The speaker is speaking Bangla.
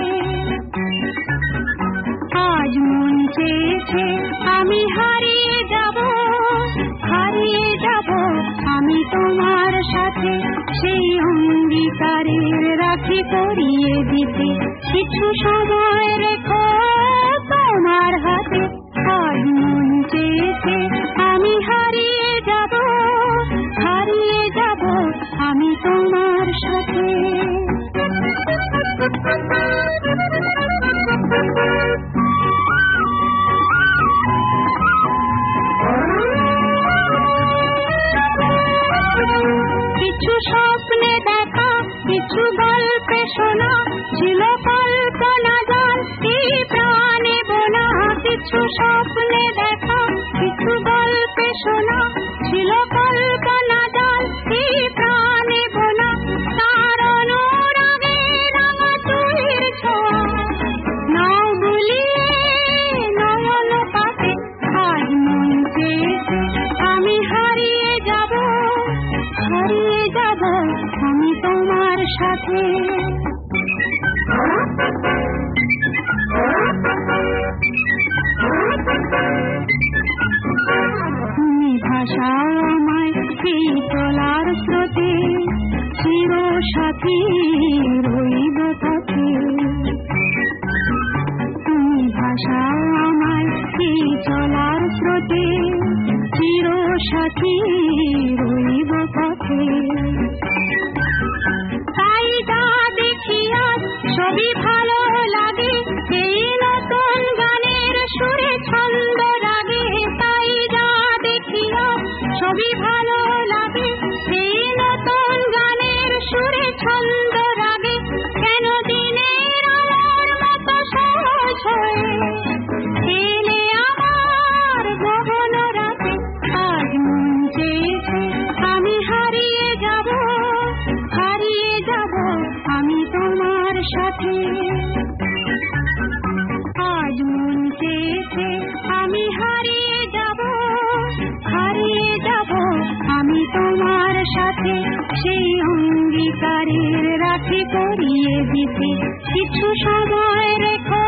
আজ মন চেয়েছে আমি হারিয়ে যাব আমি তোমার সাথে, সেই অঙ্গীকারের রাখি পরিয়ে দিতে কিছু সময় রেখো তোমার হাতে। আজ মন চেয়েছে আমি হারিয়ে যাব আমি তোমার সাথে। কিছু স্বপ্নে দেখা, কিছু গল্পে শোনা, ছিল কল্পনা জাল এই প্রাণে বোনা। কিছু স্বপ্নে দেখা, কিছু গল্পে শোনা, ছিল কল্পনা জাল এই প্রাণে বোনা। তার অনুরাগে রাঙা চুলের ছোঁয়া নাও বুলিয়ে নয়ন পাতে। আজ মন চেয়েছে আমি হারিয়ে যাব আমি তোমার সাথে। তুমি ভাষাও আমায় এই চলার স্রোতে, চির সাথী রইব পথে। তুমি ভাষাও আমায় এই চলার স্রোতে, চির সাথী রইব পথে। তাই যা দেখি আজ ছবি ভালো লাগে, এই নতুন গানের সুরে ছন্দ রাগে। তাই যা দেখি আজ ছবি ভালো লাগে, এই নতুন গানের সুরে ছন্দ রাগে। কেন দিনের আমার মতো সহজ হয়ে এলে আমার গহন রাতে। আজ মন চেয়েছে আমি হারিয়ে যাব আমি তোমার সাথে। আজ মন চেয়েছে আমি হারিয়ে যাব আমি তোমার সাথে, সেই অঙ্গীকারের রাখি পরিয়ে দিতে কিছু সময় রেখো